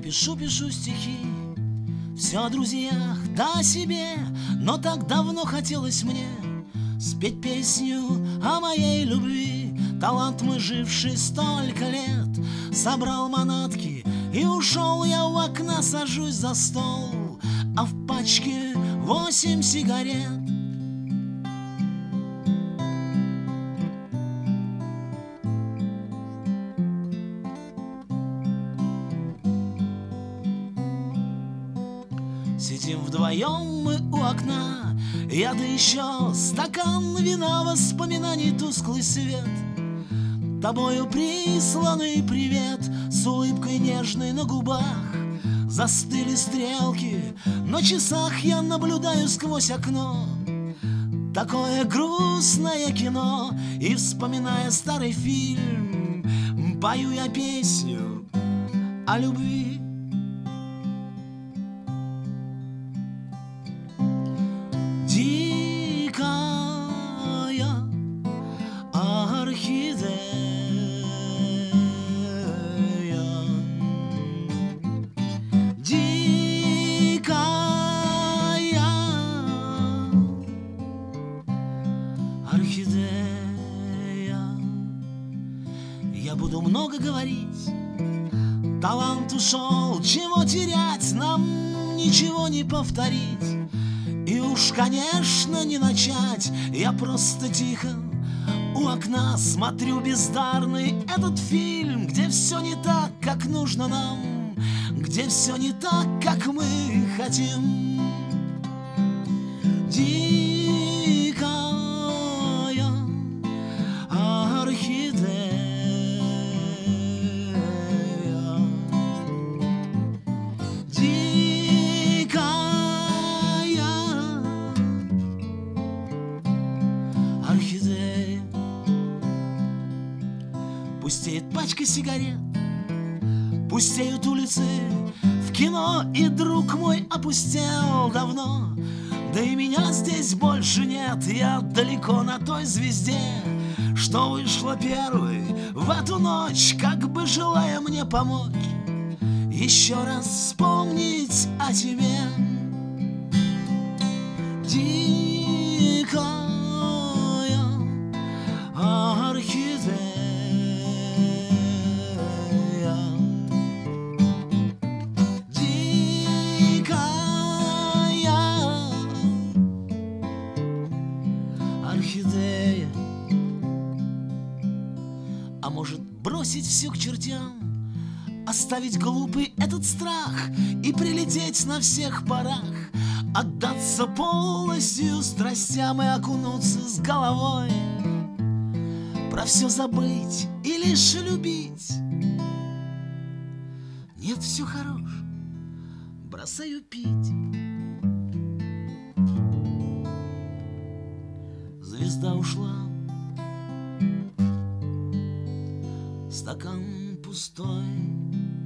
пишу стихи, все о друзьях, да о себе, но так давно хотелось мне спеть песню о моей любви. Талант мой, живший столько лет, собрал манатки и ушел. Я у окна сажусь за стол, а в пачке 8 сигарет. Сидим вдвоем мы у окна, я да еще стакан вина, воспоминаний тусклый свет, тобою присланный привет, с улыбкой нежной на губах. Застыли стрелки на часах, я наблюдаю сквозь окно такое грустное кино. И, вспоминая старый фильм, пою я песню о любви. Дикая орхидея, дикая орхидея. Я буду много говорить, талант ушел, чего терять, нам ничего не повторить. И уж, конечно, не начать. Я просто тихо у окна смотрю бездарный этот фильм, где все не так, как нужно нам, где все не так, как мы хотим. Дикая орхидея, орхидея. Пустеет пачка сигарет, пустеют улицы, в кино и друг мой опустел давно. Да и меня здесь больше нет, я далеко на той звезде, что вышла первой в эту ночь, как бы желая мне помочь еще раз вспомнить о тебе. Дикая орхидея, дикая орхидея. А может, бросить все к чертям, оставить глупый этот страх и прилететь на всех парах, отдаться полностью страстям и окунуться с головой, про все забыть и лишь любить. Нет, все хорош, бросаю пить. Звезда ушла, стакан пустой,